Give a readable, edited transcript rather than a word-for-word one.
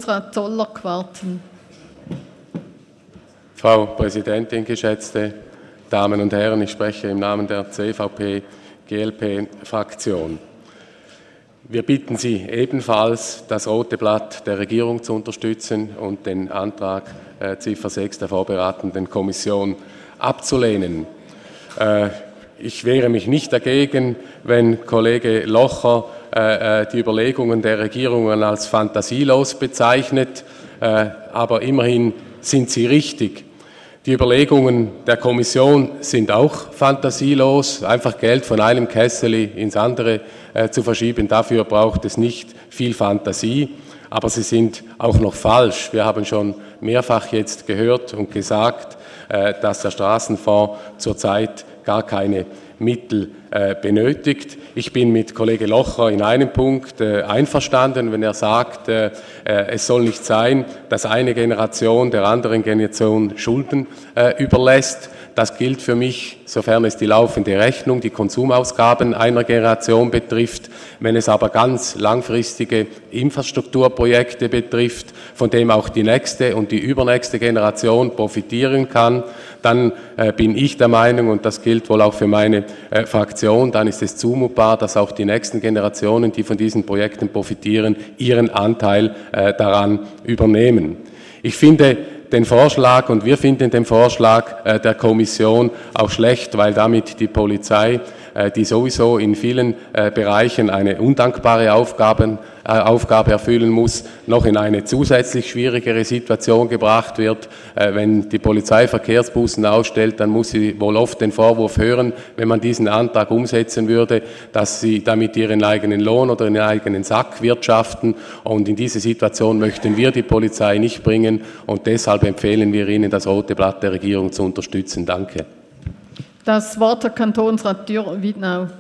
Kantonsrat Zoller-Quarten. Frau Präsidentin, geschätzte Damen und Herren, ich spreche im Namen der CVP-GLP-Fraktion. Wir bitten Sie ebenfalls, das rote Blatt der Regierung zu unterstützen und den Antrag Ziffer 6 der vorberatenden Kommission abzulehnen. Ich wehre mich nicht dagegen, wenn Kollege Locher die Überlegungen der Regierungen als fantasielos bezeichnet, aber immerhin sind sie richtig. Die Überlegungen der Kommission sind auch fantasielos, einfach Geld von einem Kessel ins andere zu verschieben. Dafür braucht es nicht viel Fantasie, aber sie sind auch noch falsch. Wir haben schon mehrfach jetzt gehört und gesagt, dass der Straßenfonds zurzeit gar keine Mittel benötigt. Ich bin mit Kollege Locher in einem Punkt einverstanden, wenn er sagt, es soll nicht sein, dass eine Generation der anderen Generation Schulden überlässt. Das gilt für mich, sofern es die laufende Rechnung, die Konsumausgaben einer Generation betrifft. Wenn es aber ganz langfristige Infrastrukturprojekte betrifft, von dem auch die nächste und die übernächste Generation profitieren kann, dann bin ich der Meinung, und das gilt wohl auch für meine Fraktion, dann ist es zumutbar, dass auch die nächsten Generationen, die von diesen Projekten profitieren, ihren Anteil daran übernehmen. Ich finde den Vorschlag und wir finden den Vorschlag der Kommission auch schlecht, weil damit die Polizei, die sowieso in vielen Bereichen eine undankbare Aufgabe erfüllen muss, noch in eine zusätzlich schwierigere Situation gebracht wird. Wenn die Polizei Verkehrsbußen ausstellt, dann muss sie wohl oft den Vorwurf hören, wenn man diesen Antrag umsetzen würde, dass sie damit ihren eigenen Lohn oder ihren eigenen Sack wirtschaften. Und in diese Situation möchten wir die Polizei nicht bringen. Und deshalb empfehlen wir Ihnen, das rote Blatt der Regierung zu unterstützen. Danke. Das Wort der Kantonsrat Dürr-Wiednau.